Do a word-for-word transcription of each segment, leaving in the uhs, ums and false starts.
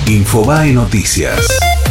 Infobae Noticias.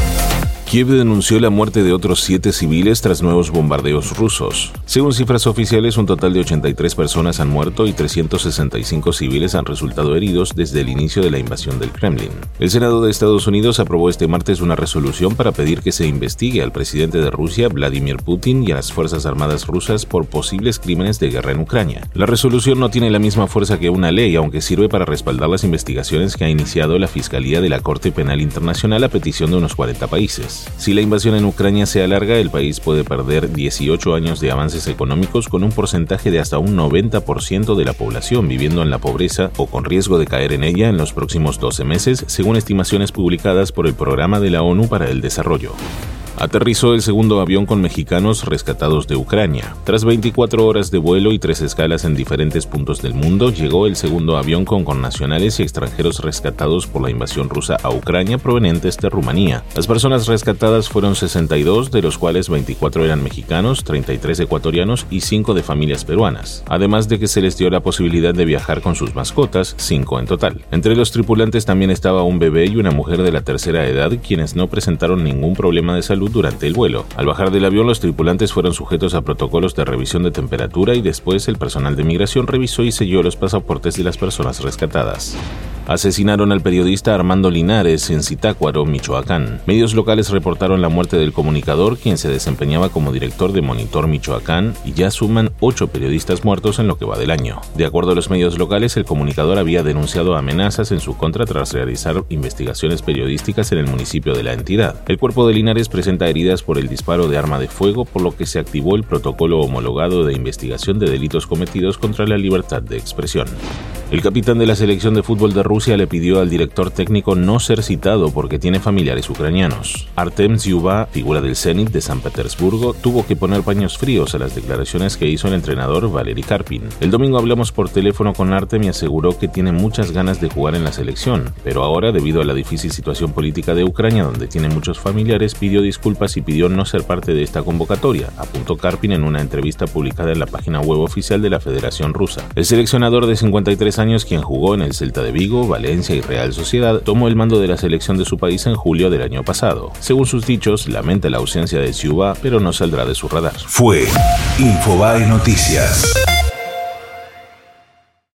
Kiev denunció la muerte de otros siete civiles tras nuevos bombardeos rusos. Según cifras oficiales, un total de ochenta y tres personas han muerto y trescientos sesenta y cinco civiles han resultado heridos desde el inicio de la invasión del Kremlin. El Senado de Estados Unidos aprobó este martes una resolución para pedir que se investigue al presidente de Rusia, Vladimir Putin, y a las Fuerzas Armadas rusas por posibles crímenes de guerra en Ucrania. La resolución no tiene la misma fuerza que una ley, aunque sirve para respaldar las investigaciones que ha iniciado la Fiscalía de la Corte Penal Internacional a petición de unos cuarenta países. Si la invasión en Ucrania se alarga, el país puede perder dieciocho años de avances económicos con un porcentaje de hasta un noventa por ciento de la población viviendo en la pobreza o con riesgo de caer en ella en los próximos doce meses, según estimaciones publicadas por el Programa de la ONU para el Desarrollo. Aterrizó el segundo avión con mexicanos rescatados de Ucrania. Tras veinticuatro horas de vuelo y tres escalas en diferentes puntos del mundo, llegó el segundo avión con connacionales y extranjeros rescatados por la invasión rusa a Ucrania provenientes de Rumanía. Las personas rescatadas fueron sesenta y dos, de los cuales veinticuatro eran mexicanos, treinta y tres ecuatorianos y cinco de familias peruanas, además de que se les dio la posibilidad de viajar con sus mascotas, cinco en total. Entre los tripulantes también estaba un bebé y una mujer de la tercera edad, quienes no presentaron ningún problema de salud durante el vuelo. Al bajar del avión, los tripulantes fueron sujetos a protocolos de revisión de temperatura y después el personal de migración revisó y selló los pasaportes de las personas rescatadas. Asesinaron al periodista Armando Linares en Zitácuaro, Michoacán. Medios locales reportaron la muerte del comunicador, quien se desempeñaba como director de Monitor Michoacán, y ya suman ocho periodistas muertos en lo que va del año. De acuerdo a los medios locales, el comunicador había denunciado amenazas en su contra tras realizar investigaciones periodísticas en el municipio de la entidad. El cuerpo de Linares presenta heridas por el disparo de arma de fuego, por lo que se activó el protocolo homologado de investigación de delitos cometidos contra la libertad de expresión. El capitán de la selección de fútbol de Rusia le pidió al director técnico no ser citado porque tiene familiares ucranianos. Artem Zyuba, figura del Zenit de San Petersburgo, tuvo que poner paños fríos a las declaraciones que hizo el entrenador Valery Karpin. El domingo hablamos por teléfono con Artem y aseguró que tiene muchas ganas de jugar en la selección, pero ahora, debido a la difícil situación política de Ucrania, donde tiene muchos familiares, pidió disculpas y pidió no ser parte de esta convocatoria, apuntó Karpin en una entrevista publicada en la página web oficial de la Federación Rusa. El seleccionador de cincuenta y tres años, quien jugó en el Celta de Vigo, Valencia y Real Sociedad, tomó el mando de la selección de su país en julio del año pasado. Según sus dichos, lamenta la ausencia de Zyuba, pero no saldrá de su radar. Fue Infobae Noticias.